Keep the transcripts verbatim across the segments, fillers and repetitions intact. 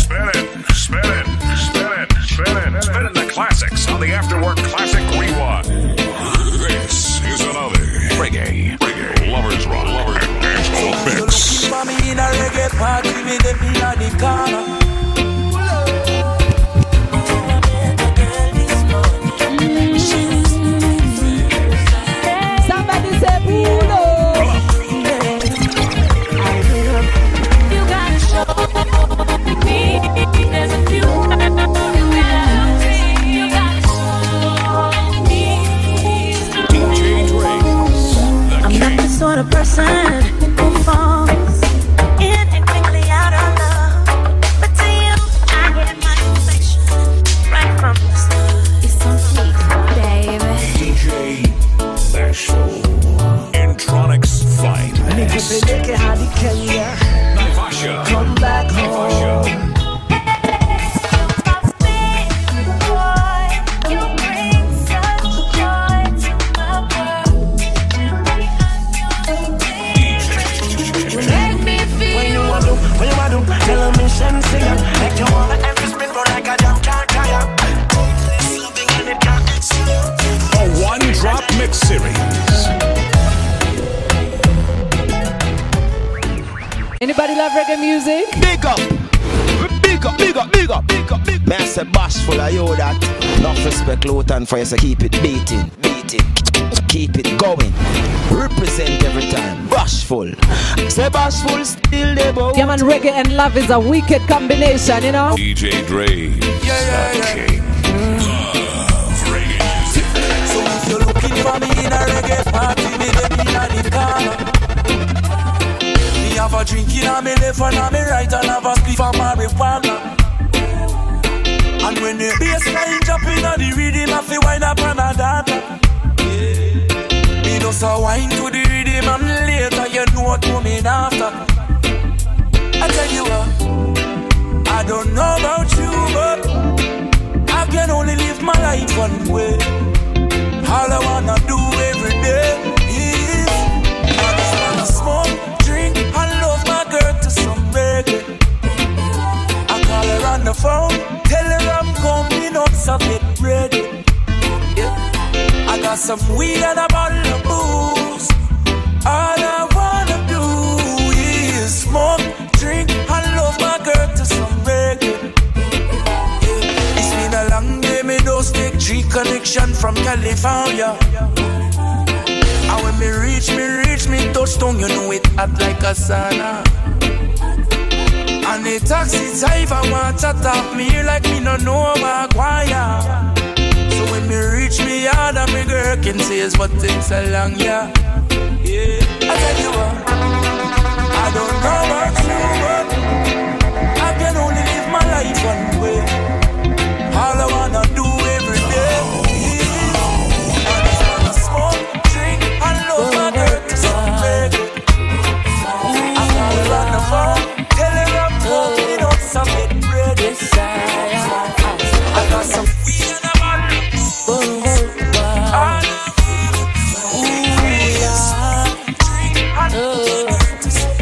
Spin it, spin it, spin it, spin it, spin it. The classics on the Afterwork Classic Rewind. This is another reggae, reggae, lovers rock, lovers dancehall mix. Looking for me in a reggae party with them in the corner. Somebody say Pulo. You gotta show me. There's a few. You gotta show me. D J Dre's the I'm king. not the sort of person who falls in and quickly out of love. But to you, I get my affection right from the start. It's so sweet, baby. D J Bashful. Intronics Fight. Naivasha. Come back home. You bring such joy to my world. Make me feel. When you want to, when you want to, tell a mission singer. Make you wanna every spin for like a jump car tire. Loving and it can't exist. A one-drop mix series. Anybody love reggae music? Big up, big up, big up, big up, big up, big up. Man, I say bashful, I you that. Enough respect, Luton, for you, so keep it beating, beating, keep it going. Represent every time, bashful. Say bashful, still there, boy. Yeah, man, reggae and love is a wicked combination, you know? D J Dre's yeah, the yeah. king. Love reggae music. So if you're looking for me in a reggae party, me them in the corner. Me have a drink in a me left and a me right and have a spliff of marijuana. And when the bass line drop in a the rhythm, I feel wind up on a data. Me just a wine to the rhythm and later you know what coming after. I tell you what, I don't know about you, but I can only live my life one way. All I wanna do every day is I just wanna smoke, drink, and love my girl to some reggae. I call her on the phone, tell her I'm coming up, so get ready. Yeah. I got some weed and a bottle of booze. All I wanna do is smoke, drink, and love my girl to some reggae. Yeah. It's been a long day, me don't take G connection from California. And when me reach, me reach, me touchdown, you know it hot like a sauna. And the taxi driver want to talk me like me no know my choir. So when me reach me yard and me girl can say what takes a long yeah. Yeah, I tell you what, I don't know about you, but I can only live my life one way. All I wanna do every day is I just wanna smoke, drink, and love my girl to some reggae. I call her on the phone, tell her I'm coming up, so get ready. I got some weed and a bottle of booze. All I wanna do is smoke, drink, and love my girl to some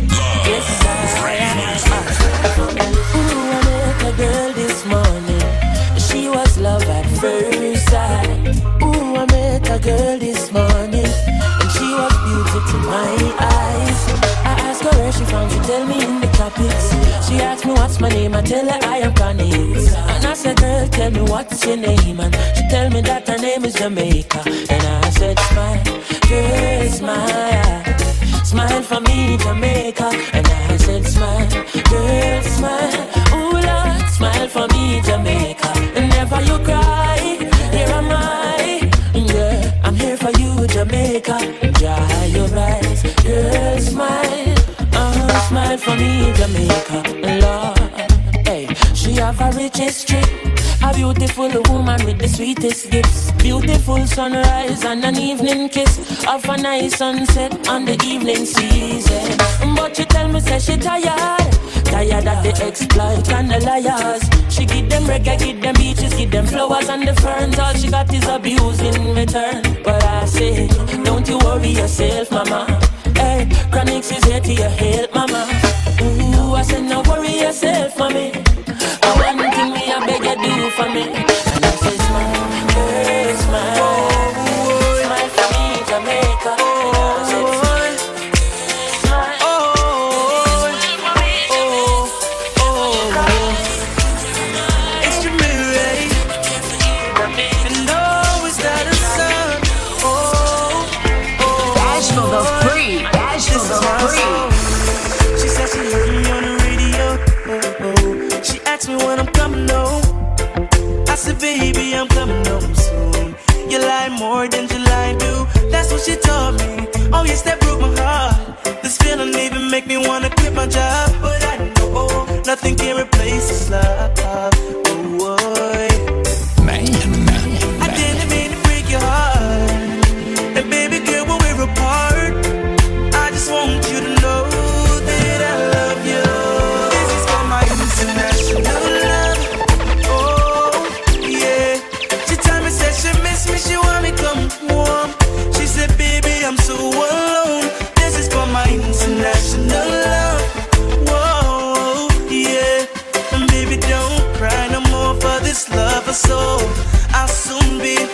Ooh, I met a girl this morning. She was love at first sight. Ooh, I met a girl this morning, and she was beauty to my eyes. I asked her where she from, she tell me in the tropics. She asked me what's my name, I tell her I am Connie. And I said, girl, tell me what's your name, and she tell me that her name is Jamaica. And I said, smile, girl, smile, smile for me, Jamaica. And I said, smile, girl, smile, ooh Lord, smile for me, Jamaica. And never you cry, here am I, girl, I'm here for you, Jamaica. Dry your eyes, girl, smile, uh, smile for me, Jamaica, Lord. Hey, she have a rich history, a beautiful woman with the sweetest gifts. Beautiful sunrise and an evening kiss of a nice sunset on the evening season. But she tell me, say she tired, tired of the exploit and the liars. She give them reggae, give them beaches, give them flowers and the ferns. All she got is abuse in return. But I say, don't you worry yourself, mama. Hey, Chronixx is here to your help, mama. Ooh, I said, no worry yourself, mommy.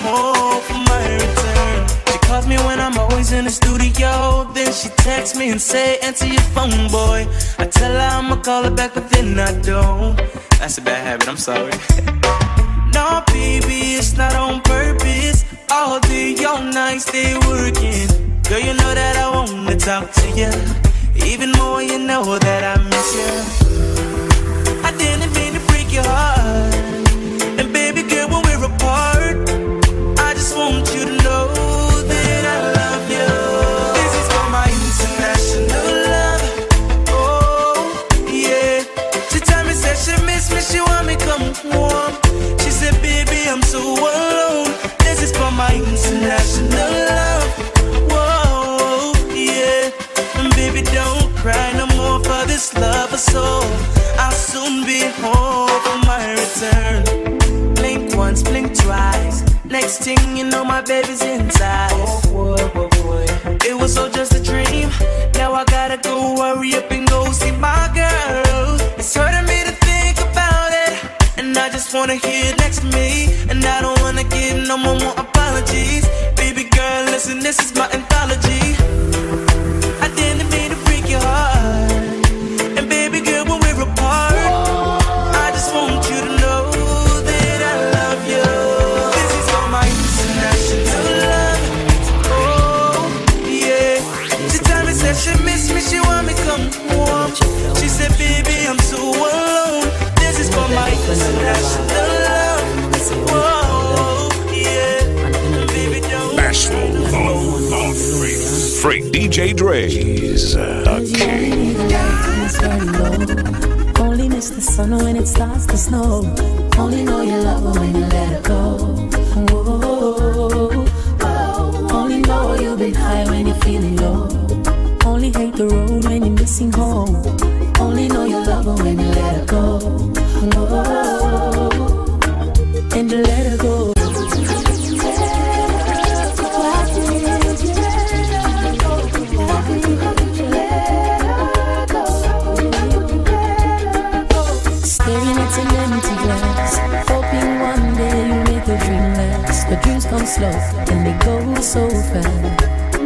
home for my return. She calls me when I'm always in the studio. Then she texts me and say, answer your phone, boy. I tell her I'ma call her back, but then I don't. That's a bad habit, I'm sorry. No, baby, it's not on purpose. All day, all night, stay working. Girl, you know that I wanna talk to you. Even more, you know that I miss you. I didn't mean to break your heart. And baby girl, when we're apart, I just want you to know that I love you. This is for my international love. Oh, yeah. She told me, said she miss me, she want me come home. She said, baby, I'm so alone. This is for my international love. Whoa, yeah. And baby, don't cry no more for this love or so. I'll soon be home for my return. Blink once, blink twice. Next thing you know, my baby's inside. Oh boy, oh boy. It was all just a dream. Now I gotta go hurry up and go see my girl. It's hurting me to think about it, and I just wanna hear it next to me. And I don't wanna get no more, more apologies. Baby girl, listen, this is my anthology. I didn't mean to break your heart. And baby girl, when we're apart, I just want you to know that I love you. This is for my international love. Oh, yeah. She told me, said she miss me, she want me come home. She said, baby, I'm so alone. This is for my international love. Whoa, yeah. Baby, don't. Bashful, the, the freak, freak D J Dre's, the king. Only miss the sun when it starts to snow. Only know you love her when you let her go. Whoa. Only know you've been high when you're feeling low. Only hate the road when you're missing home. Only know you love her when you let her go. Whoa. And you let her go. Hoping one day you make the dream last. But dreams come slow and they go so fast.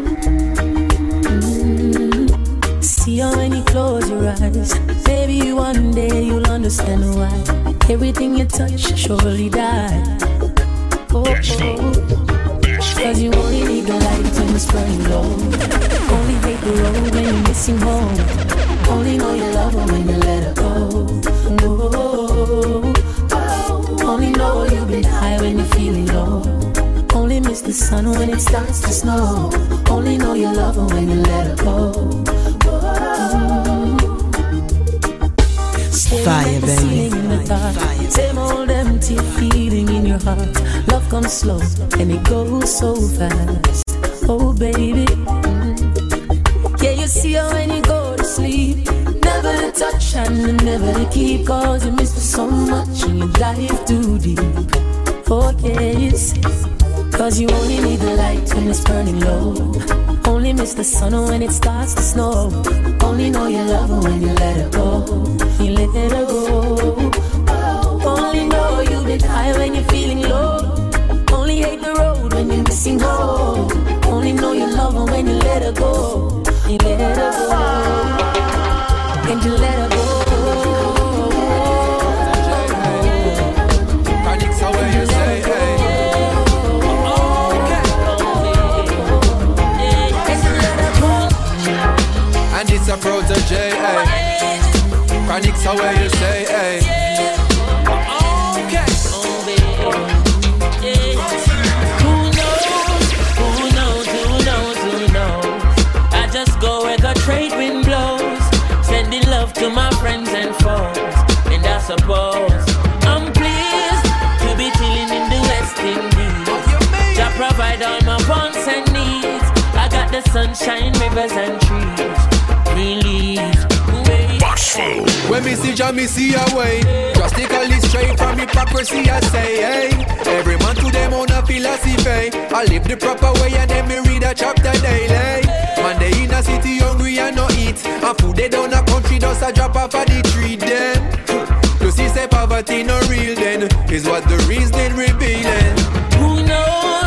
Mm-hmm. See how when you close your eyes, maybe one day you'll understand why everything you touch surely die. Oh, oh. Cause you only need the light when it's burning low. Only hate the road when you're missing home. Only know you love her when you let her go. Oh, only know you've been high when you're feeling low. Only miss the sun when it starts to snow. Only know you love her when you let her go. Fire, baby. Fire. Same old empty feeling in your heart. Love comes slow and it goes so fast. Oh, baby. Yeah, you see her when you go to sleep. Never to touch and never to keep. Cause you miss her so much and you dive too deep. Oh yes. Cause you only need the light when it's burning low. Only miss the sun when it starts to snow. Only know you love her when you let her go. You let her go. Only know you've been high when you're feeling low. Only hate the road when you're missing home. Only know you love her when you let her go. You let her go. And you let her go. Chronixx, how will you say, hey? Okay. And it's a protege, hey. Chronixx, how will you say, hey? Okay. Who knows? Who knows? Who knows? Who knows? I just go where the trade wind blows. Sending love to my friends and foes. And I suppose I'm pleased to be chilling in the West Indies. Jah provide all my wants and needs. I got the sunshine, rivers and trees. Release. When me see Jah, me see a way. Drastically straight from hypocrisy, I say, hey. Every man to them own a philosophy. I live the proper way and then me read a chapter daily. Man, they in a city hungry and no eat. And food they down a country does a drop off of the tree then. You see say poverty no real then. Is what the reason revealing. Who knows?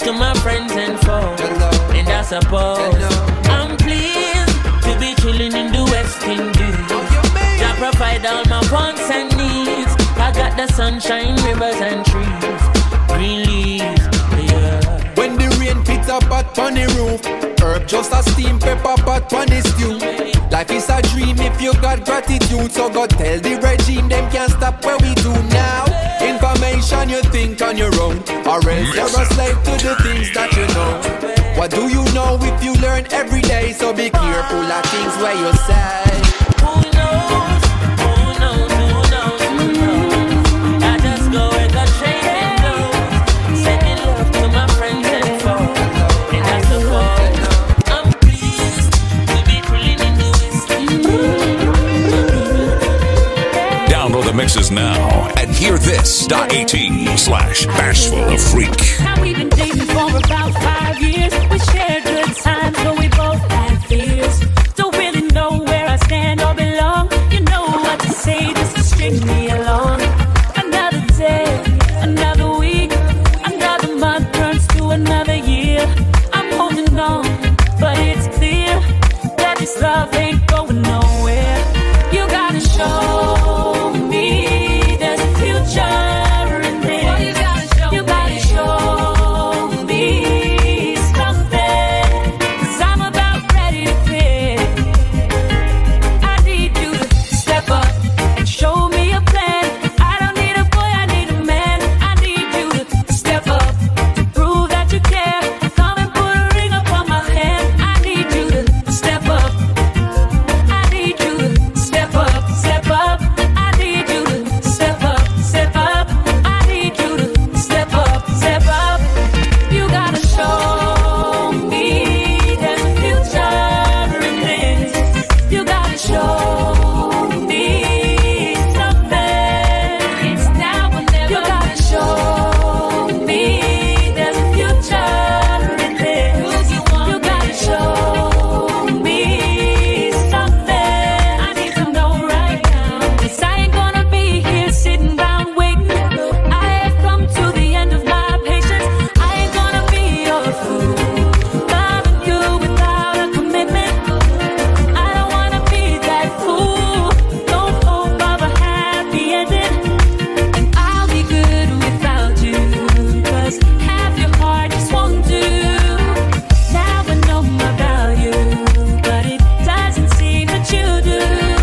to my friends and foes, and I suppose I'm pleased to be chilling in the West Indies. I provide all my wants and needs. I got the sunshine, rivers and trees, green leaves, yeah. When the rain hits a pot on the roof, herb just a steam pepper pot on the stew. Life is a dream if you got gratitude, so go tell the regime them can't stop what we do now. Information you think on your own, or else you're a slave to the things that you know. What do you know if you learn every day? So be careful of things where you say. Who knows? Who knows? Who knows? Who knows? I just go where the train goes, sending love to my friends and foes, and I suppose I'm pleased to be cooling in the West. Download the mixes now at hearthis.at slash bashful of freak. Now we've been dating for about five years. We shared good times, but we both had fears. Don't really know where I stand or belong. You know what to say just to string me along. Another day, another week, another month turns to another year. I'm holding on, but it's clear that this love ain't going nowhere. You gotta show me there's a future in this. You gotta show me something, 'cause I'm about ready to quit. I need you to step up and show me a plan. I don't need a boy, I need a man. I need you to step up to prove that you care. Come and put a ring up on my hand. I need you to step up. I need you to step up, step up. I need you to step up, step up. I need you to step up, step up. You gotta show me there's a future in this. You gotta show me something. It's now or never. You gotta show me there's a future in this. You gotta show me something. I need to know right now, 'cause I ain't gonna be here sitting around waiting. I have come to the end of my patience. I ain't gonna be your fool, loving you without a commitment. I don't wanna be that fool. Don't hope of a happy ending, and I'll be good without you, 'cause half your heart just won't do. Now I know my value, but it doesn't seem that you do.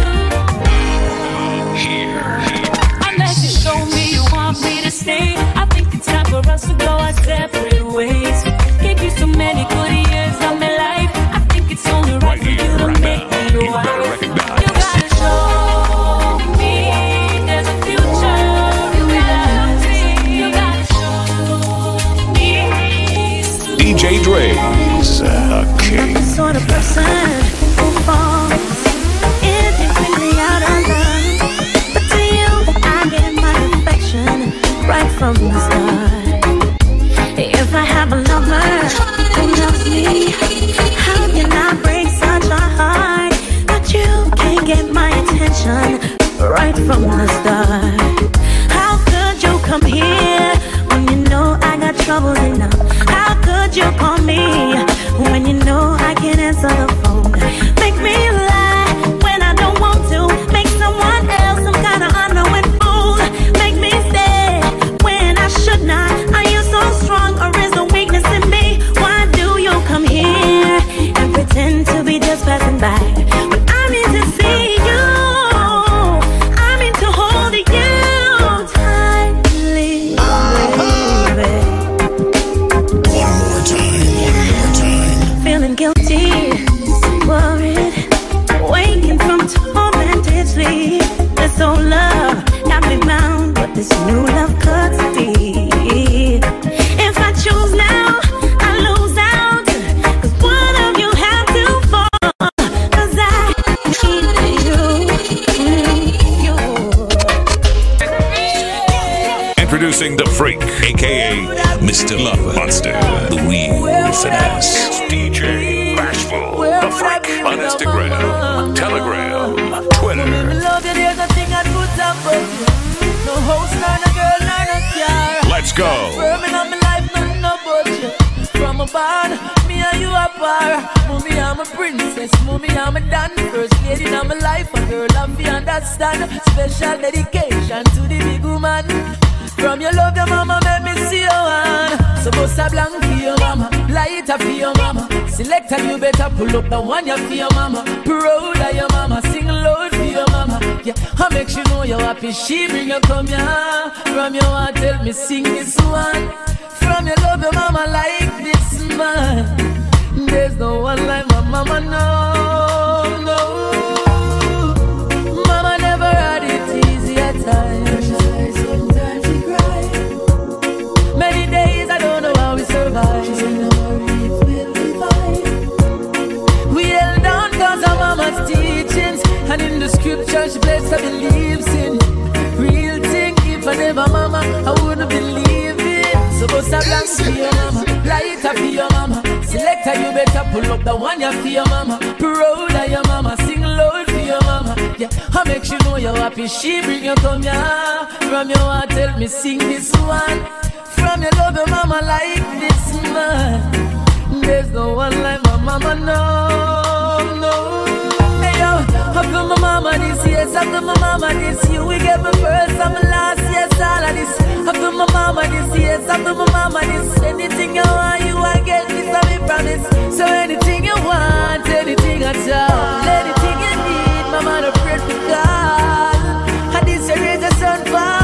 Unless you show me you want me to stay, I think it's time for us to go our separate ways. Gave you so many good years of my life. I think it's only right for you to make me your wife. You gotta show me there's a future. You gotta, you gotta show me. D J Dre's a king. The sort of person who falls instantly out of love, but to you I get my affection right from the start. If I have a lover who loves me, how can I break such a heart that you can't get my attention right from the start? How could you come here when you know I got troubles enough? How could you call me when you know I can't answer the phone? Make me lie when I don't want to. Make someone else some kind of unknowing fool. Make me stay when I should not. Are you so strong or is there weakness in me? Why do you come here and pretend to be just passing by? But I need to see you. I mean to hold you tightly, baby. One more time, one more time. Feeling guilty, worried, waking from tormented sleep. This old love got me bound, but this new love cuts deep. If I choose now, I lose out, 'cause one of you have to fall, 'cause I need you, mm, you. Introducing the freak, aka Mister Love Monster, the real finesse. It's D J Bashful, the freak on Instagram, Telegram, Twitter. Love you, there's nothing I put up for you. No house, nor no girl, nor no car. Let's go. Firming on my life, nothing no budget. born. Me and you are par. Mommy, I'm a princess. Mommy, I'm a dan. First lady in my life. A girl love you understand. Special dedication to the big woman. From your love, your mama make me see your hand. So bust a blank for your mama, light up for your mama. Selector, you better pull up the one you for your mama. Proud of your mama, sing loud for your mama. Yeah, I make you know you're happy. She bring you come here. From your heart, tell me sing this one. From your love, your mama like this man. There's no one like my mama, no, no. Mama never had it easy at times. Sometimes she cried. Many days I don't know how we survive. She said, no worries, we'll be fine. We held on cause of mama's teachings. And in the scripture she blessed her believes in. Real thing, if I never mama, I wouldn't believe it. So bust a blank for your mama, light up for your mama. Selector, you better pull up the one you for your mama. Proud of your mama, sing loud for your mama. Yeah, I make you know you're happy. She bring you come here. From your heart, tell me sing this one. From your love, your mama like this man. There's no one like my mama, no, no. Hey yo, I feel my mama this year, I feel my mama this year. We get my first and my last, yes, all of this. I feel my mama this year, I feel my mama this. Anything you want, you will get this, I me promise. So anything you want, anything at all, anything you need, mama no pray for God. And this year is a sun fall.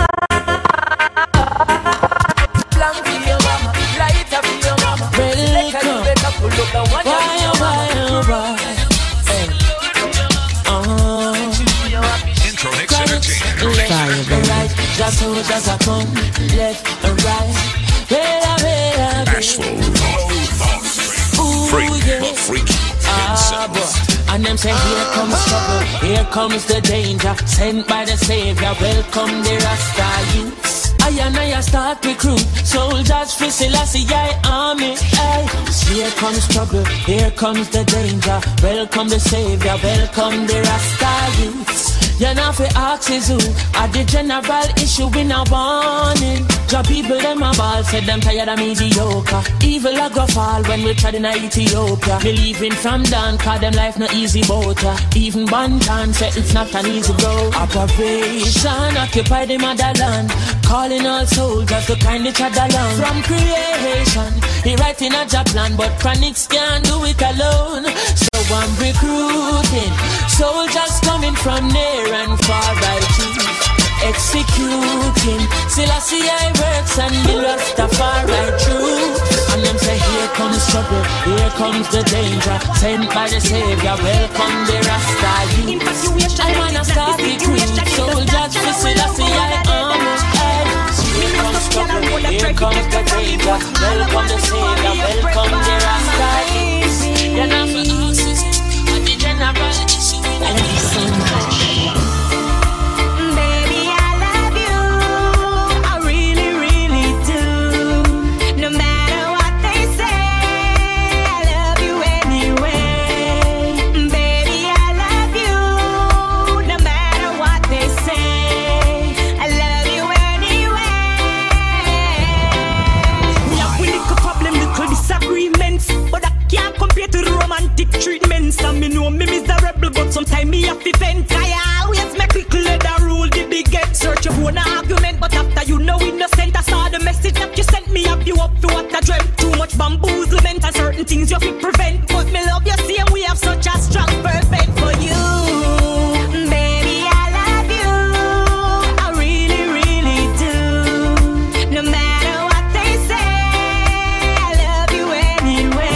Just so just a come left and right. Bella, bella, Ashful, freak, but freaky himself. And them say here comes trouble, here comes the danger. Sent by the Savior, welcome the Rasta youths. I and I start recruit soldiers for Selassie I army. Aye. Here comes trouble, here comes the danger. Welcome the Savior, welcome the Rasta youths. You know fi ask is who at the general issue in a warning. Job people them a ball, said them tired of mediocre. Evil a go fall when we tried in Ethiopia. Believing from down, cause them life no easy boat. Even Bantan said it's not an easy road. Operation occupy the motherland, calling all soldiers to kind each other along. From creation, he writing a job plan, but chronics can't do it alone. So I'm recruiting soldiers coming from near and far, right? Executing Selassie I works and the Rastafari true. And them say here comes trouble, here comes the danger. Sent by the Savior, welcome the Rasta youth. I wanna start recruiting soldiers for Selassie I army. Here comes trouble, here comes the danger. Welcome the Savior, welcome the Rasta youth. You're not for us, but the general issue. I love you so much. Treatments and me know me miserable, but sometimes me have to vent. I always make it clear the rule the big get. Search your own argument, but after you know innocent, I saw the message that you sent me up you up to what I dreamt. Too much bamboozlement and certain things you have to prevent. But me love you same, we have such a strong perfect for you. Baby, I love you, I really, really do. No matter what they say, I love you anyway.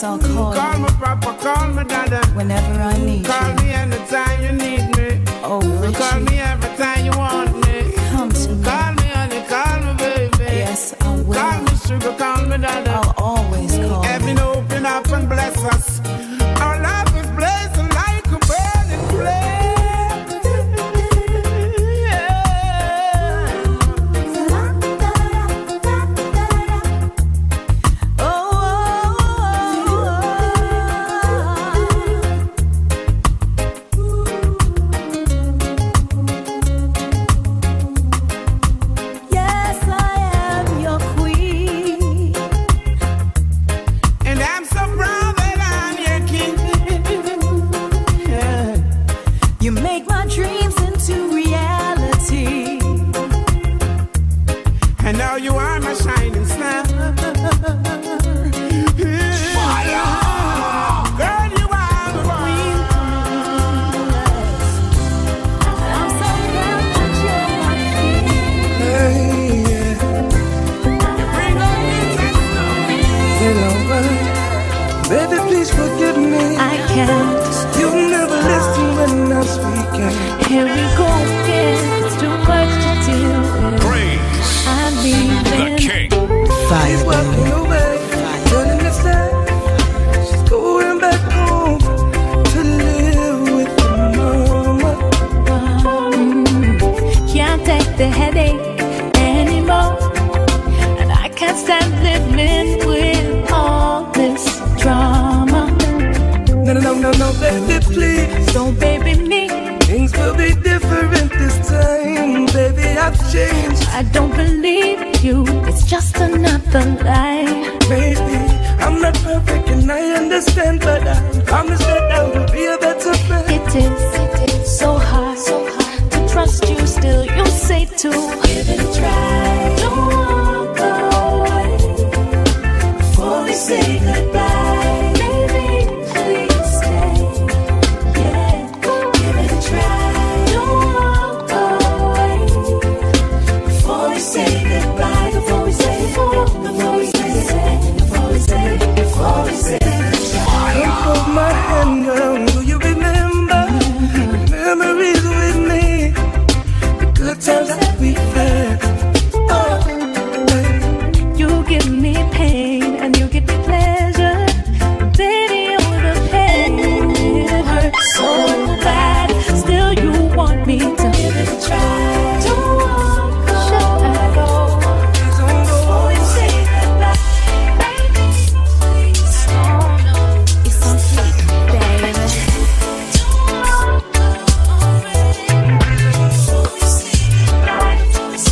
I'll call Call you. me papa, call me dada. Whenever I need Call you. me anytime you need me. Oh, Call Richie. me every time you want me. Come to me. Call me honey, call me baby. Yes, I will. Call me sugar, call me dada. I'll always call Heaven you. open up and bless us. Our life is blazing like a burning flame. Yes, I am your queen. And I'm so proud that I'm your king. Yeah. You make my dreams into reality. And now you are my shining star. Fire! Girl, you are the queen. I'm so proud that you're my queen. You bring on me testimony. You know what? Baby, please forgive me. I can't. You never listen when I'm speaking. Here we go again. It's too much to deal with. Praise I'm the leaving. king. She's walking away, turning the side. She's going back home to live with her mama. Mm, Can't take the headache anymore. And I can't stand living with all this drama. No, no, no, no, no, baby, please. So baby me, Things will be different this time, baby. I've changed, I don't believe you. It's just another lie. baby. I'm not perfect and I understand, but I promise that I will be a better man. It is, it is so hard, so hard to trust you. Still, you say to give it a try. Don't walk away before we say goodbye. Baby, please stay. Yeah, give it a try. Don't walk away before we say goodbye. Before we say, before, before we say, before we say, before we say goodbye. Come hold my hand, girl. Do you remember the memories with me? The good times that we've had. Oh, baby. You give me pain and you give me pleasure. Baby, you're the pain. It hurts so bad. Still, you want me to give it a try. Don't walk away. Before we say goodbye. Baby, please don't. It's so sweet, baby. Don't walk away. Before we say goodbye. Before we say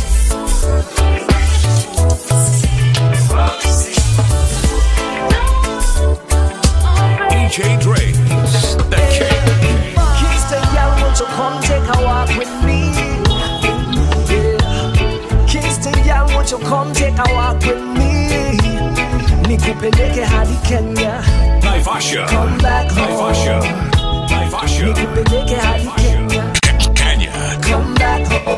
D J Dre's the king. Kingston girl, won't you come take a walk with me? Yeah. Kingston girl, won't you come take a walk with me? Nikupeleke hadi Kenya. Naivasha. Come back home. Naivasha. Naivasha. Nikupeleke hadi Kenya. Kenya. Come back home.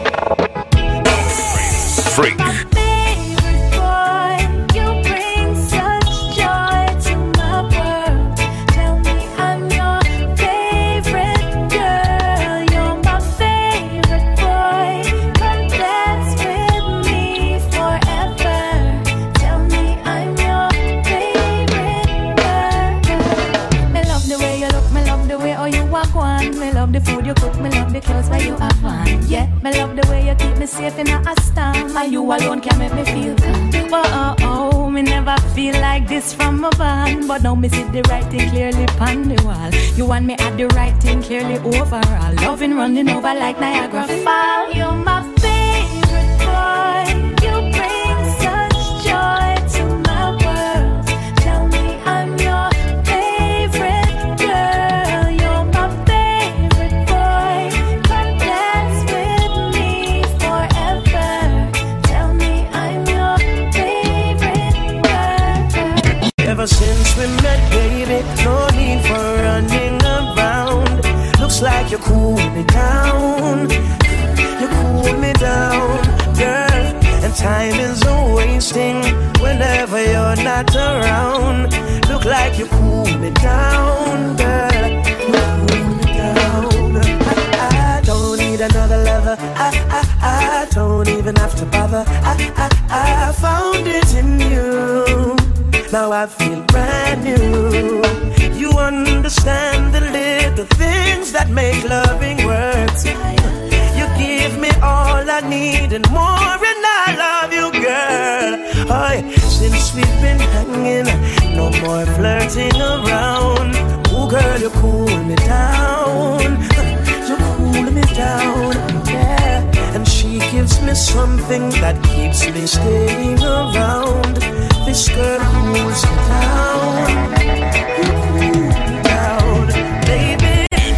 Freak. favorite boy, you bring such joy to my world. Tell me I'm your favorite girl. You're my favorite boy. Come dance with me forever. Tell me I'm your favorite girl. Me love the way you look, me love the way how you walk one. Me love the food you cook, me love the clothes where you have on. Yeah, me love the way you keep me safe in a storm. And you alone can make me feel calm. Oh, oh, oh, me never feel like this from a band. But now me see the right thing clearly on the wall. You want me at the right thing clearly overall. Loving running over like Niagara Falls. You're my favorite boy. You bring such joy to my world. Tell me I'm your favorite girl. You're my favorite boy. Come dance with me forever. Tell me I'm your favorite girl. Ever since we met, baby, no need for running around. Looks like you cool me down. You cool me down, girl. And time is a wasting whenever you're not around. Look like you cool me down, girl. You cool me down. I, I don't need another lover. I, I, I don't even have to bother. I, I, I found it in you. Now I feel brand new. You understand the little things that make loving works. You give me all I need and more, and I love you, girl. Oh, since we've been hanging, no more flirting around. Oh, girl, you cool me down. You cool me down, yeah. And she gives me something that keeps me staying around. This girl cools me down. You cool me down, baby.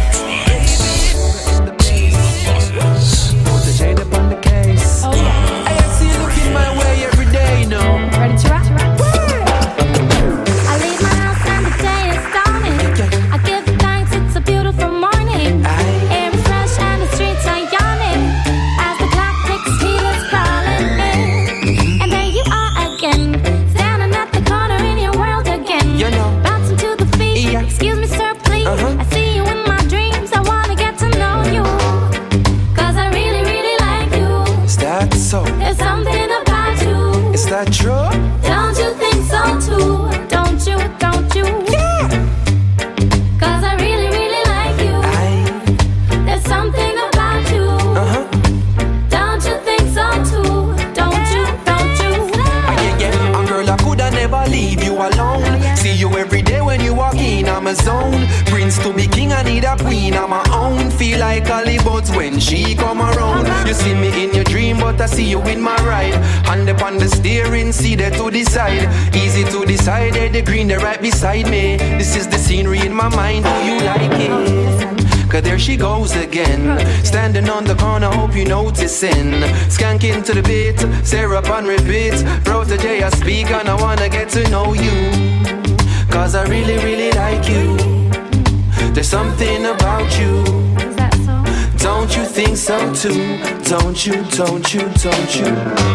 True? Don't you think so too? Don't you, don't you? Yeah. Cause I really, really like you. I... There's something about you. Uh-huh. Don't you think so too? Don't you, don't you? Yeah, yeah. And girl, I coulda never leave you alone. See you every day when you walk in, I'm a zone. Prince to be king, I need a queen, I'm my own. Feel like Hollywood when she come around. You see me in your dream, but I see you in my ride. Hand upon the steering, see there to the side. Easy to decide, there the green, they're right beside me. This is the scenery in my mind, do you like it? Cause there she goes again. Standing on the corner, hope you noticing. Skanking to the beat, syrup on repeat. Protege, I speak and I wanna get to know you. Cause I really, really like you. There's something about you. Is that so? Don't you think so too? Don't you, don't you, don't you?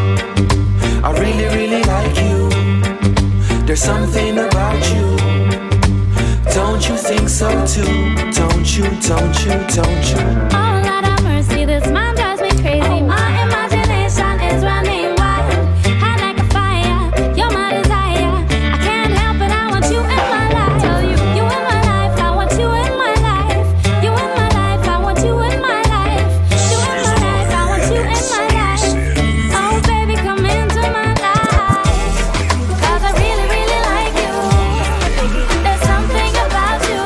I really, really like you. There's something about you. Don't you think so too? Don't you, don't you, don't you? Oh, Lord have mercy, this man drives me crazy. My imagination is running wild. Hot like a fire, you're my desire. I can't help it, I want you in my life. Tell you, you in my life, I want you in my life. You in my life, I want you in my life. You in my life, I want you in my life. Oh, baby, come into my life. Cause I really, really like you. There's something about you.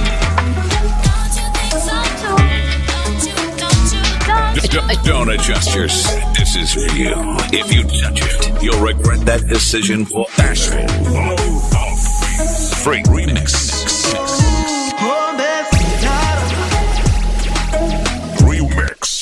Don't you think so too? Don't you, don't you, don't you? Don't adjust your set. This is for you. If you touch it, you'll regret that decision for Asheville. Free remix. Remix.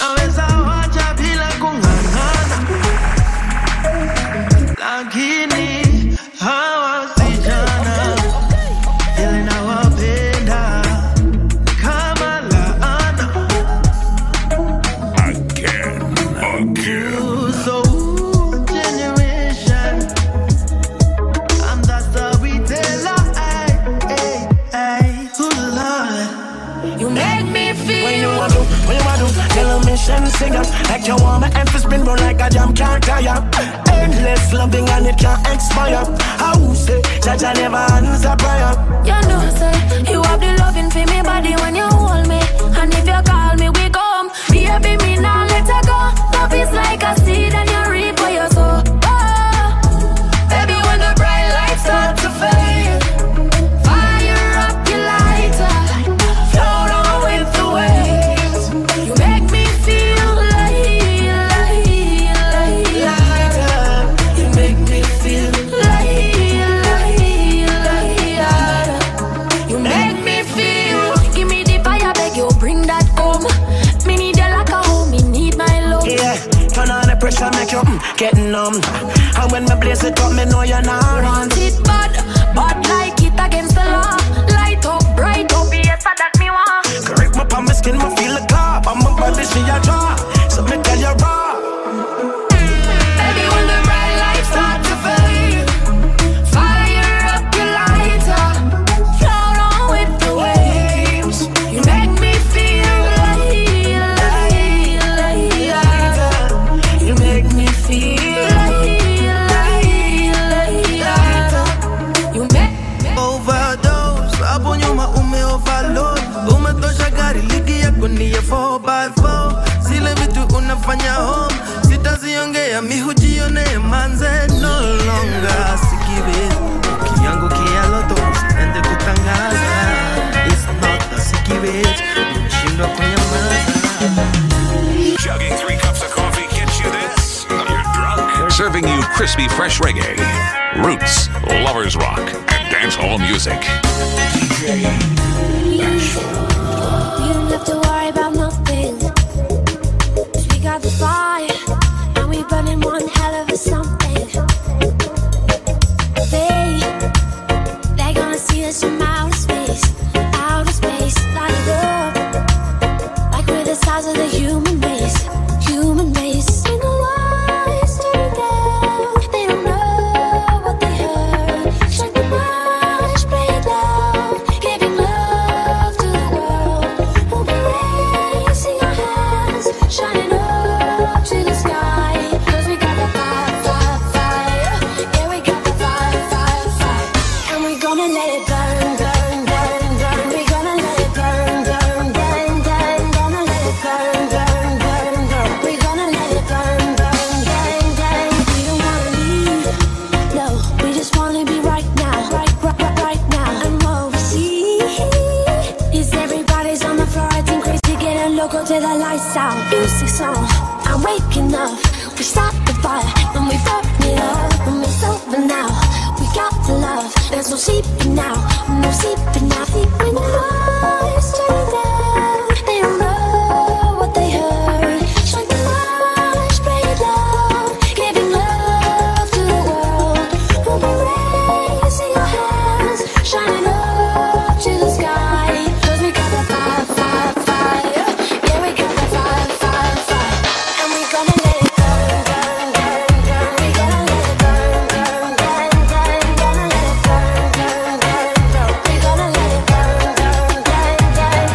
Singer, like you want my emphasis spin roll like a jam can't tire. Endless loving and it can't expire. How say, judge I never answer prayer. You know say, you have the loving for me body when you hold me. And if you call me, we come. Baby, me now let her go. Love is like a seed and you reap what you sow. Oh, baby, when the bright lights start to fade, fire up your lighter, float on with the waves. You make me feel light, light, light, lighter. You make me feel light, light, light. You make me feel. Give me the fire, beg you, bring that home. Me need you like a home, me need my love. Yeah, turn on the pressure, make you mm, get numb. And when me blaze it up, me know you're not want it bad, bad like it against the law. Light up, bright up, yes, that me want. Correct my palm, my skin, me feel the car. I'm my body, she a draw. So me tell you raw. Baby, when the bright lights start to fade, fire up your lighter, float yeah, me hujione manze no longer sikiwe. Kiyango kialoto ende kutangaza. It's not a sikiwe. Nimeshindwa kunyamaza. Chugging three cups of coffee gets you this. You're drunk. Serving you crispy, fresh reggae, roots, lovers rock, and dancehall music. D J Bashful. You don't have to worry about nothing. 'Cause we got the fire, and we burning one hell of a something. They, they're gonna see us from outer space, outer space, like up, like we're the size of the human race, human race. Ain't no lies turning down. They don't know what they heard. Strike the match, play it loud, giving love to the world. We'll be raising our hands, shining up to the sky. 'Cause we got the fire, fire, fire. Yeah, we got the fire, fire, fire. And we're gonna let it burn, burn, burn, burn. We're gonna let it burn, burn, burn, burn. Gonna let it burn, burn, burn, burn. We're gonna let it burn, burn, burn, burn. We don't wanna leave, no. We just wanna be right now, right, right, right, right now. And what we see is everybody's on the floor acting crazy, getting local till the lights out. Music's on, I'm waking up. We start the fire and we burn it up. And it's over now. We got the love. There's no sleeping now, no sleeping now. When the lights turn down, they don't know what they heard. Strike the match, play it loud, giving love to the world. We'll be raising our hands, shining up to the sky. 'Cause we got the fire, fire, fire. Yeah, we got the fire, fire, fire. And we're gonna let it burn, burn, burn, burn. We're gonna let it burn, burn, burn, burn. Gonna let it burn, burn, burn, burn. We're gonna let it burn, burn, burn, burn.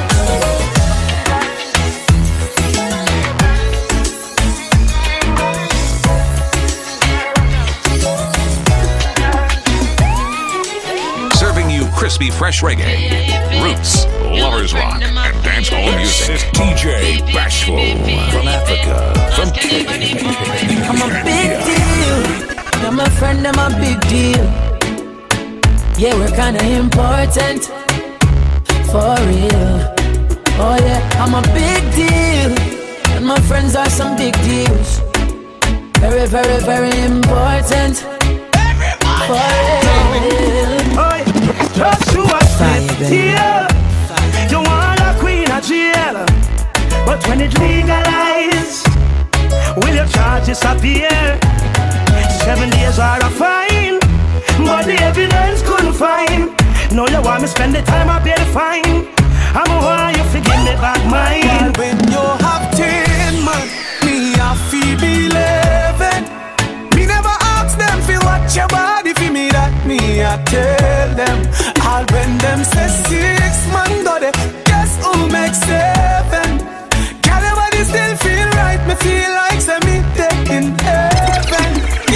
Serving you crispy, fresh reggae, roots, lovers rock, and dancehall music. D J Bashful from Africa, from Kenya. I'm a big deal. You're my friend, I'm a big deal. Yeah, we're kinda important. For real. Oh yeah, I'm a big deal. And my friends are some big deals. Very, very, very important. For real. Joshua Smith here. You want a queen of jail, but when it legalized, will your charges appear? Seven days are a fine, but the evidence couldn't find. No, you want me spend the time I pay the fine. I'm a why you forgive me back mine. Well, when you have ten man, me I feel eleven. Me never ask them fi watch your body fi me that me I tell them. All when them say six man got it, guess who makes seven? Can everybody still feel right? Me feel like say me dead in heaven.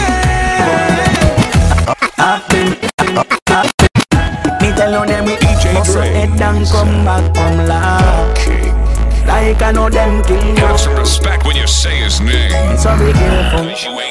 Yeah. I've been, I've been, me tell on them we bust your head and come back from love. Like I know them kill you. Have some respect when you say his name. So be careful.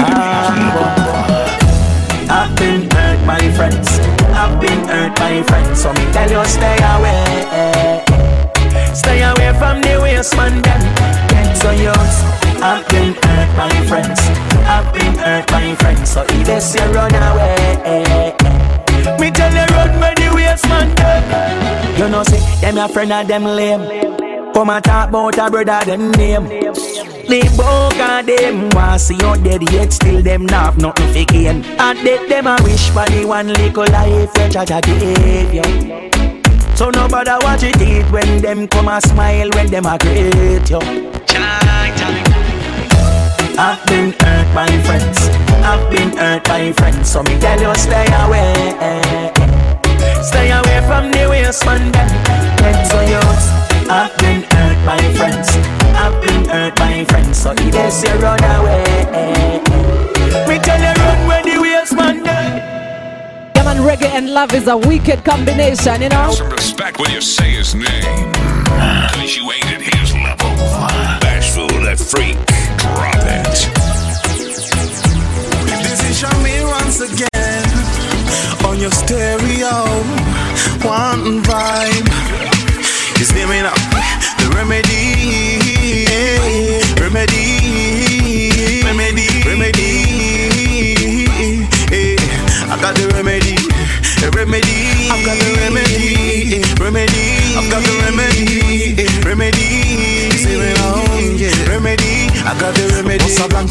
I've been hurt by friends. I've been hurt by friends. So me tell you stay away. Stay away from the waste man them. Get so yours. I've been hurt by friends. I've been hurt by friends. So if they say run away, me tell you run by the waste man them. You know say them your friend and them lame. Come and talk about a brother them name. They both of them want see you dead yet still them not have nothing for gain. And dead them a wish for the one little life you judge a give you. So nobody watch it eat when them come and smile when them a greet you. I've been hurt by friends. I've been hurt by friends. So me tell you stay away. Stay away from the waste man them. Get so yours. I've been hurt by friends. I've been hurt by friends. So if they say run away, me tell you run when the waste man them. Yeah man, reggae and love is a wicked combination, you know. Have some respect when you say his name, cause you ain't at his level. Bashful, that freak, drop it.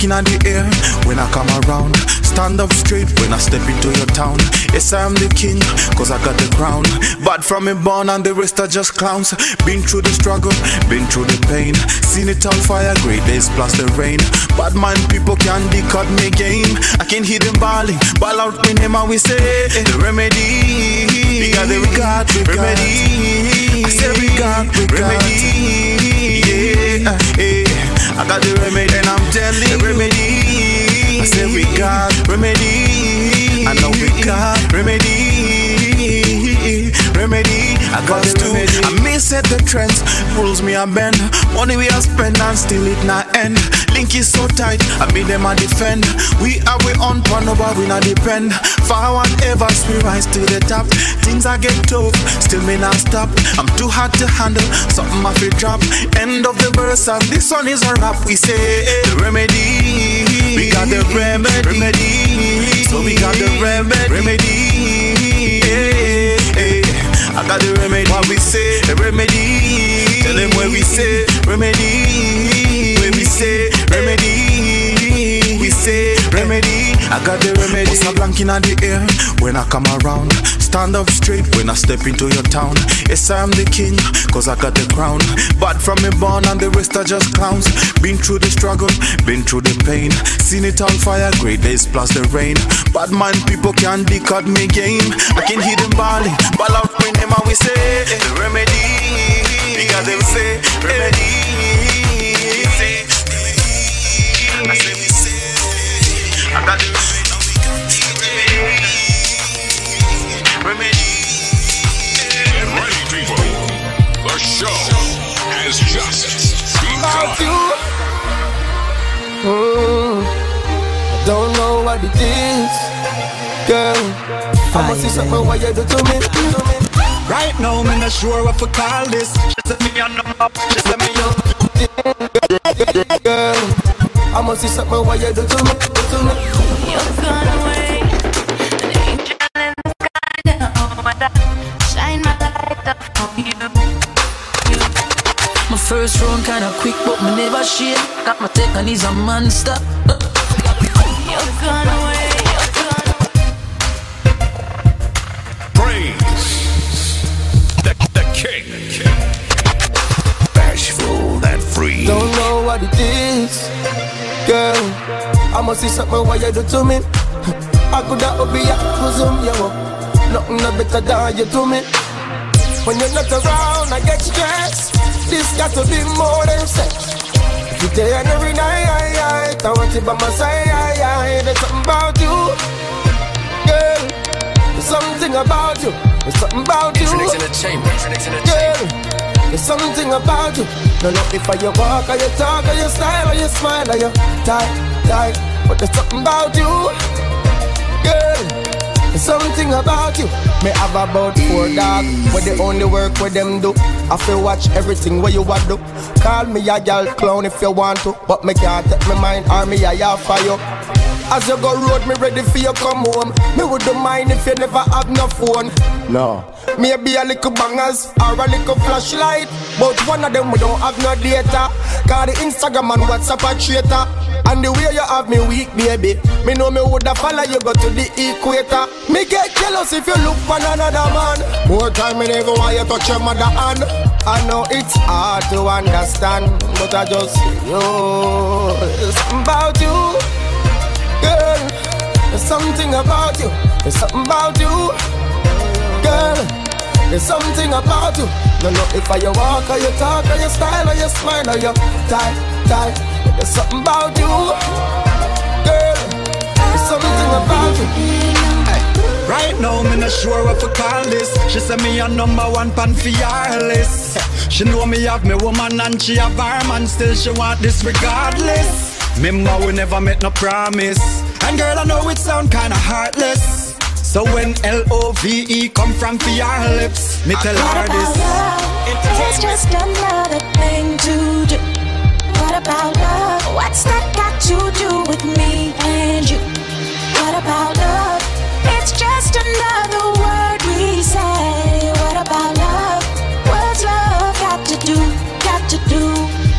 blank in the air when I come around. Stand up straight when I step into your town. Yes, I'm the king, cause I got the crown. Bad from me born and the rest are just clowns. Been through the struggle, been through the pain. Seen it on fire, great days plus the rain. Bad mind people can't cut me game. I can hear them balling, ball out with him and we say the remedy. We got the regard, remedy. I say we got remedy. Yeah, yeah. I got the remedy and I'm telling you remedy. I say we got remedy. I know we got remedy. Remedy. I got the remedy. I may set the trends, rules me a bend. Money we a spend and still it not end. Link is so tight, I made them a defend. We are we on pan over, we not depend. Forward ever, we rise to the top. Things I get tough, still me not stop. I'm too hard to handle, something I feel drop. End of the verse and this one is a rap. We say the remedy. We got the remedy. remedy. So we got the remedy. remedy. Yeah, yeah. I got the remedy. What we say, the remedy. Tell them where we say remedy. Where we say remedy. We say remedy. I got the remedy. What's a blank in the air when I come around? Stand up straight when I step into your town. Yes, I'm the king, cause I got the crown. Bad from me born and the rest are just clowns. Been through the struggle, been through the pain. Seen it on fire, great days plus the rain. Bad mind people can't cut me game. I can hear them balling, ball out when them and we say the remedy. Because they say remedy. I say we say I got the remedy. Right, people, the show has just begun. Mm, I don't know what it is, girl. I must see something what you do to me. Right now, I'm not sure what to call this. She said me on the up, she said me on. Girl, I must see something what you do to me, do to me. You've gone away, an angel in the sky now. And I shine my light up on you. you. My first round kinda quick, but me never shake. Got my take and he's a monster. You've gone away, you've gone away. Praise the, the king. Bashful and free. Don't know what it is, girl. I must see something what you do to me. I could have be a bosom, yo. Nothing no better than you to me. When you're not around, I get stressed. This got to be more than sex. Every day and every night, I, I, I want you by my side. I, I, there's something about you, girl. There's something about you. There's something about you, Trinix in the chamber, Trinix in the girl. chamber. There's something about you. No, no, if I you walk, or you talk, or you style, or you smile, or you tight, tight. But there's something about you, girl. There's something about you. Me have about four dogs, where they only work where them do. I feel watch everything where you want do. Call me a gal clown if you want to, but me can't take my mind or me a yell for you. As you go road, me ready for you come home. Me wouldn't mind if you never have no phone. No. Maybe a little bangers or a little flashlight, but one of them we don't have no data. Cause the Instagram and WhatsApp a traitor. And the way you have me weak, baby, me know me woulda follow you go to the equator. Me get jealous if you look for another man. More time me never want you touch your mother hand. I know it's hard to understand, but I just see you. There's something about you, girl. There's something about you. There's something about you, girl. There's something about you. No, no, if I you walk or you talk or you style or you smile or you tight, tight. There's something about you, girl. There's something about you. Hey, right now, I'm not sure what to call this. She said me a number one pan for your list. She know me have me woman and she have her man. Still she want this regardless. Remember we never make no promise. And girl, I know it sound kinda heartless. So when L O V E come from for your lips, me tell her this. It's just another thing to do. What about love? What's that got to do with me and you? What about love? It's just another word we say. What about love? What's love got to do? Got to do? I beg you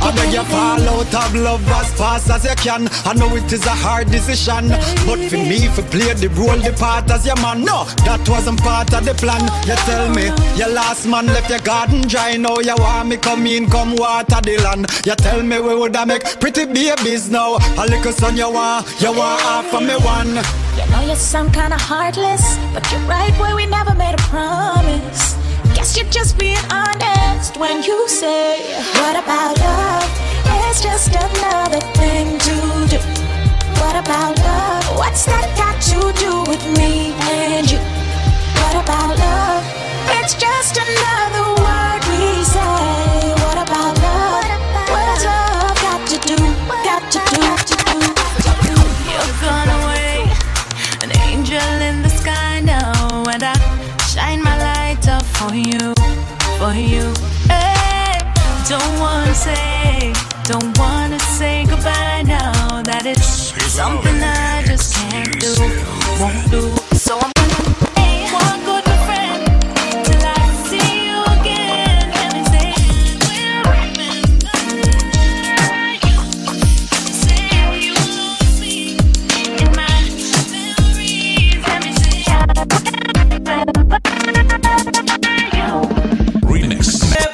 You fall out of love as fast as you can. I know it is a hard decision, but for me, for play the role, the part as your man. No, that wasn't part of the plan. You tell me, your last man left your garden dry. Now you want me come in, come water the land. You tell me we would I make pretty babies now. A little son you want, you want half of me one. You know you sound kinda heartless, but you're right where we never made a promise. Guess you're just being honest when you say, what about love? It's just another thing to do. What about love? What's that got to do with me and you? What about love? It's just another word we say. What about love? What's love got to do? Got to do, got to do, got to do. You're gone away, an angel in the sky now, and I shine my light up for you, for you. Hey, don't wanna say, don't wanna say goodbye now. That it's something I just can't do, won't do. So I'm gonna hey, walk with my friend till I see you again. Let me say, we'll remember you. Say you lose me in my memories. Let me say, Remix.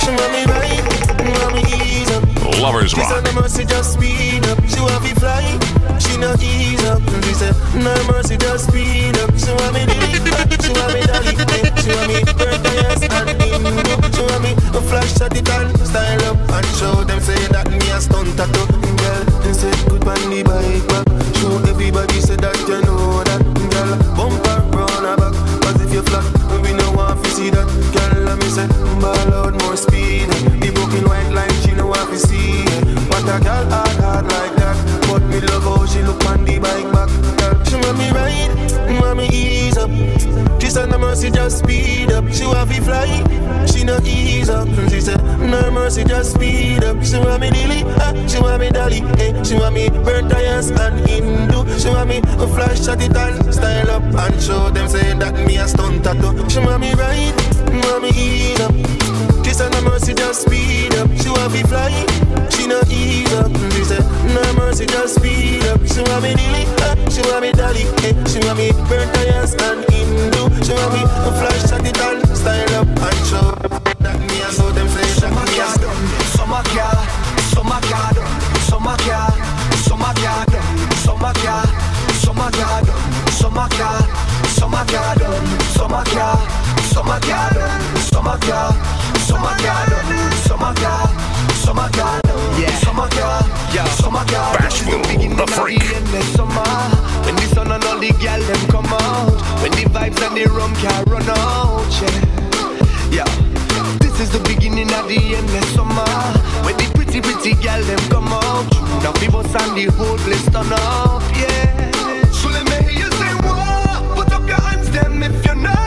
Lovers Rock. She said no mercy, just speed up. She want me fly, she no ease up. She said no mercy, just speed up. She want me delete, she want me dolly, she want me burn the ass and in. She want me a flash shot it and style up and show them say that me a stunt tattoo. Girl, they say good on the bike back. Show everybody say that you know that. Girl, bumper round her back. Cause if you flat, we no want to see that. Girl, let me say ball out more speed. The broken white line, she no want to see. What a girl hard, hard like that. But me love how she look on the bike back. Girl, she want me ride, want me ease up. She said no mercy, just speed up. She want me fly, she no ease up. She said no mercy, just speed up. She want me dilly, ah, she want me dolly, eh. She want me burn tires and Hindu. She want me a flash shot it and style up and show them say that me a stunt tattoo. She want me ride, want me ease up. She said no mercy, just speed up. She want me fly, she no ease up. She said no mercy, just speed up. She want me dilly, ah, she want me dolly, eh. She want me burn tires and Hindu. She want me a flash shot it and style up and show that me a so them say that me a stunt. Summer car, summer car, summer car, summer car, summer car, summer car, summer car, summer car, summer car, summer car, summer car, summer car, summer car, summer car, yeah, summer car, yeah, summer car. Bashful, the freak. When the sun and all the girl them come out, when the vibes and the rum can run out, yeah, yeah. This is the beginning of the endless summer, when the pretty pretty girl them come out. Now people and the whole place turn up, yeah. So let me hear you say whoa, put up your hands them if you know.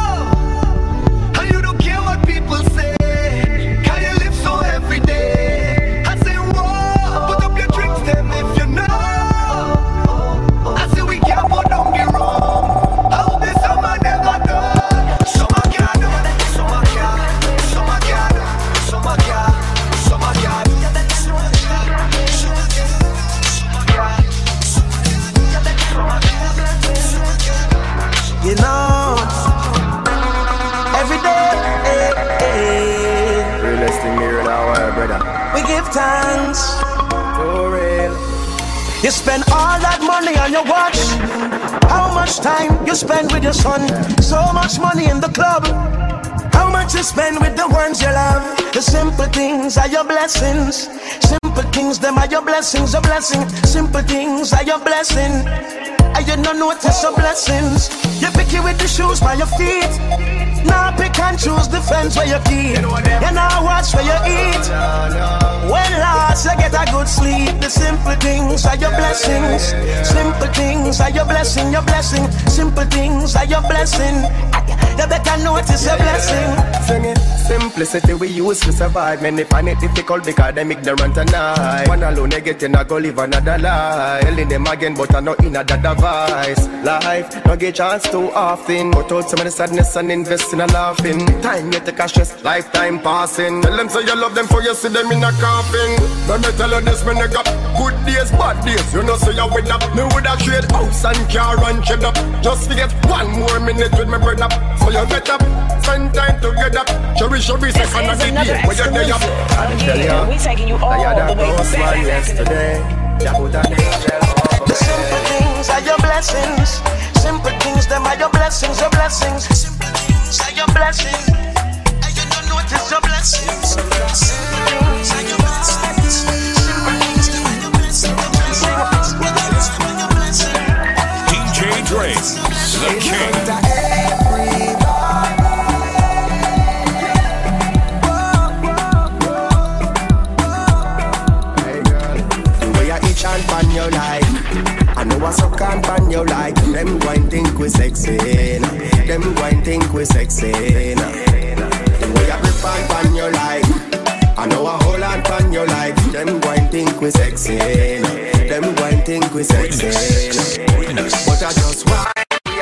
Thanks for real. You spend all that money on your watch. How much time you spend with your son? So much money in the club. How much you spend with the ones you love? The simple things are your blessings. Simple things, them are your blessings. A blessing. Simple things are your blessing. And you don't notice your blessings. You pick it with the shoes by your feet. Now pick and choose the friends where you keep. You now watch where you eat. When last you get a good sleep. The simple things are your blessings. Simple things are your blessing, your blessing. Simple things are your blessing. You better notice your blessing. Sing it. Simplicity we use to survive. Many find it difficult because them ignorant and I. One alone they get in a go live another life. Telling them again but I know in a device. Life no get chance too often. Cut out some of the sadness and invest in a laughing. Time you take a stress, lifetime passing. Tell them say you love them for you see them in a coffin. Let me tell you this, man, I got good days, bad days. You know say you with up. Me woulda trade house and car and shed up. Just forget one more minute with my brother. So you get up, spend time together. Cherish your recess and the day where you're there. I'm telling you, we taking you all I had the a way close back one yesterday. That put an angel over The simple things are your blessings. Simple things, them are your blessings, your blessings. Simple things are your blessings. And you don't notice your blessings. Simple things are your blessings. Simple things, them are your blessings, your blessings. Your blessings. D J Dre, the king. Chant pan your life. I know I suck and pan your life. Them go and think we sexy. Them go and think we sexy. The way I grip and pan your life. I know I hold on pan your life. Them go and think we sexy. Them go and think we sexy. But I just want.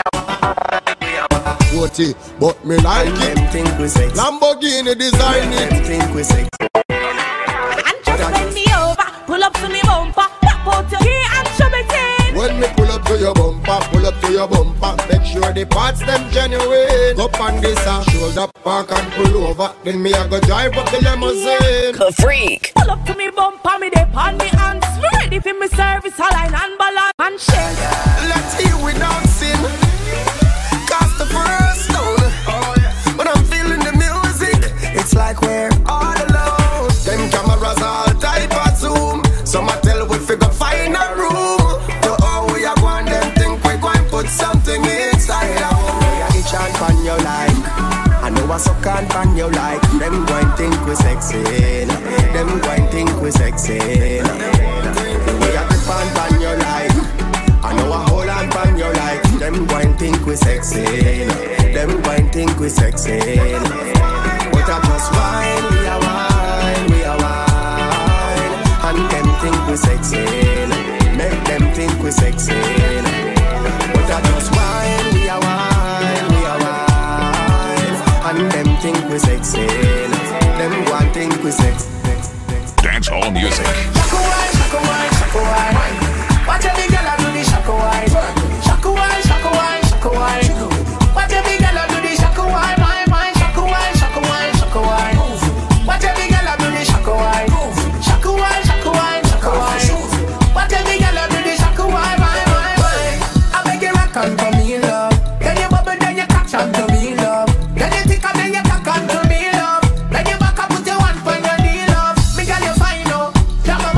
But me like and it. Them think we sexy. Lamborghini design it. Them think we sexy. And just bend me over, pull up to me bumper. Put your key and show me ten. When me pull up to your bumper, pull up to your bumper. Make sure the parts them genuine. Up on this and shoulder park and pull over. Then me I go drive up the limousine. A freak. Pull up to me bumper, me dip on me hands. Me ready for me service, align and balance and shake. Let's hear without sin. Cast the first stone. When I'm feeling the music, it's like we're all alone. Them cameras all type of zoom. Some I tell we figure find a room. To all we are going, them think we going put something inside our home. Yeah, each and pan your life. I know I suck and pan your life. Them going think we sexy. Them going think we sexy. We are grip and pan your life. I know I hold on pan your life. Them going think we sexy. Them going think we sexy. But I just wine, we are wine, we are wine. And them think we sexy. Make them think we sexy. But I just wine, we are wine, we are wine. And them think we sexy. Them go and think we sexy. Dance hall music. Shaka wine, shaka wine, shaka wine. Watch every girl do the shaka wine. Shaka wine, shaka wine, shaka wine. Watch every girl do the shaka wine, my mind. Shaka wine, shaka wine, shaka wine. Watch every girl do the shaka wine. Shaka wine, shaka wine, shaka wine. Watch every girl do the shaka wine, my mind. I beg you rock on for me, love. Then you bubble, then you catch on to me, love. Then you think and then you cock on to me, love. Then you back up, put your one on your knee, love. Me girl you fine, oh. Drop a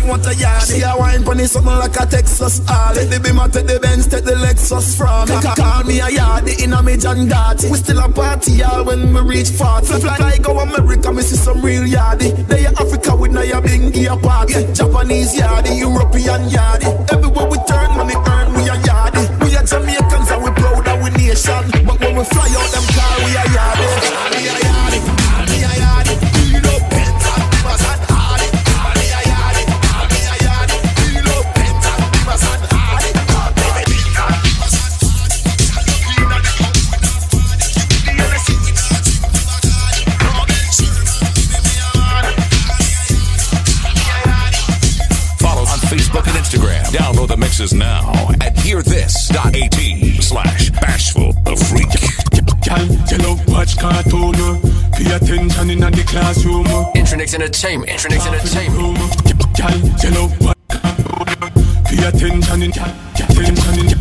want a yard. See a wine pony something like a Texas all. Take the Beamer, take the Benz, take the Lexus from me. Call me a yardie in a me John Darty. We still a party all when we reach forty. Fly, fly go America, me see some real yardie. They Africa with no ya bingy a party. Japanese yardie, European yardie. Everywhere we turn, money earn, we a yardie. We are Jamaicans and we proud of we nation. But when we fly out them car, we a yardie. We a yardie, we a yardie. You know Penta, Divas and Hardy. We a yardie, we a yardie. You know Penta, Divas and Hardy. Follow on Facebook and Instagram. Download the mixes now at hearthis.at slash bashful the freak. Girl, you love watch cartoon. Pay attention in the classroom. Intronix Entertainment. Intronix Entertainment. Girl, you love watch cartoon. Pay attention in attention in.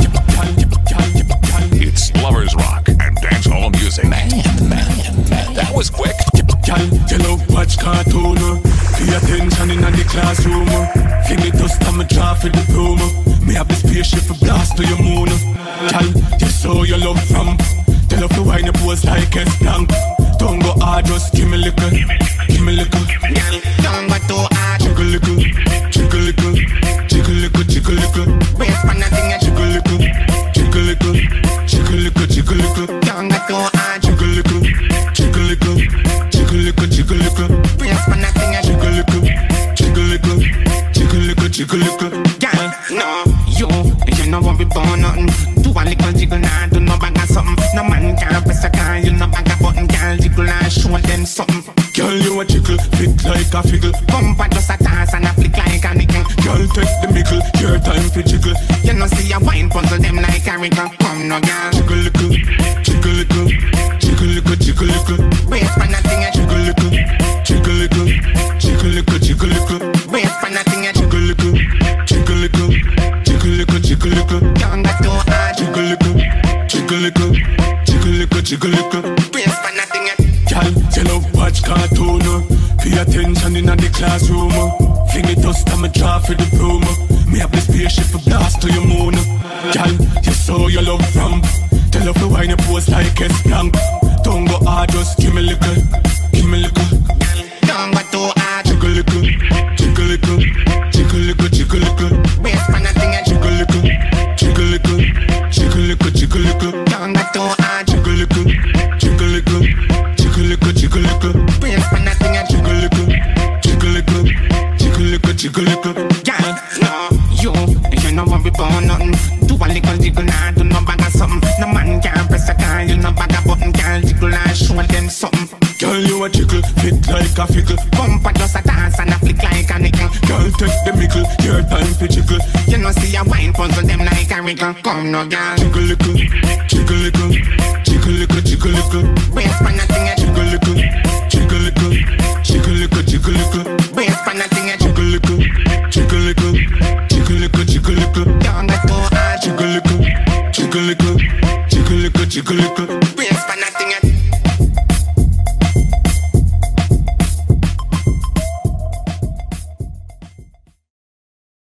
It's Lovers Rock and dancehall music. Man, man, man, that was quick. Girl, you love watch cartoon. Pay attention in the classroom. Fling it dust and me draw for the broom. Me have the spaceship for blast to your moon. Girl, you saw your love from. Tell her to wind up pose like a spank. Don't go hard, just give me liquor. Give me liquor. Girl, don't go too hard. Jiggle liquor. Jiggle liquor. Jiggle liquor. Jiggle liquor. Wait for nothing. Jiggle liquor. Jiggle liquor. Jiggle liquor. Jiggle liquor. Don't go too hard. Jiggle liquor. Jiggle liquor. Jiggle liquor. Jiggle liquor. Wait for nothing. Jiggle liquor. Jiggle liquor. Jiggle liquor. Jiggle liquor. Girl, no, you, you know what we born nothing. Do a little jiggle now, do no bag of something. No man can't press a car, you no bag of button. Girl, jiggle and show them something. Girl, you a jiggle, fit like a figgle. Bumper just a toss and a flick like a nickel. Girl, take the mickle, your time for jiggle. You know see a wine puzzle them like a wrinkle. Come no girl. Jiggle lickle, jiggle lickle, jiggle lickle, jiggle lickle. Wait for nothing. Jiggle lickle, jiggle lickle, jiggle lickle, jiggle lickle. Wait for nothing. Jiggle lickle, jiggle lickle, jiggle lickle, jiggle lickle. Don't go too hard. Jiggle lickle, jiggle lickle, jiggle lickle, jiggle lickle. Wait for nothing. Girl, you love watch cartoon. Pay attention in the classroom. Fling it dust and me draw for the broom. Me have the spaceship for blast to your moon. Girl, you saw your love from. Tell her to wind your pose like a spank. Don't go hard, just give me liquor. Give me liquor. Don't go too hard. Jiggle liquor. Jiggle liquor. Jiggle liquor. Jiggle liquor. Wait for nothing. Jiggle liquor. Jiggle liquor. Jiggle liquor. Jiggle liquor. Don't go too hard. Jiggle liquor. Jiggle liquor. Jiggle liquor. Jiggle liquor. Wait for nothing. Jiggle liquor. Jiggle liquor. Jiggle liquor. Jiggle liquor. Girl, no, you, you know what we born nothing. Do a little jiggle now, do no bag of something. No man can't press a car, you no bag of button. Girl, jiggle and show them something. Girl, you a jiggle, fit like a fickle. Bumper just a dance and a flick like a nickel. Girl, take the mickle, your time for jiggle. You know see a wine puzzle them like a wrinkle. Come no girl. Jiggle lickle, jiggle lickle, jiggle lickle, jiggle lickle. Wait for nothing. Jiggle lickle, jiggle lickle, jiggle lickle, jiggle lickle. Wait for nothing. Jiggle lickle, jiggle lickle, jiggle lickle, jiggle lickle. Don't go too hard. Jiggle lickle, jiggle lickle, jiggle lickle, jiggle lickle. Wait for nothing.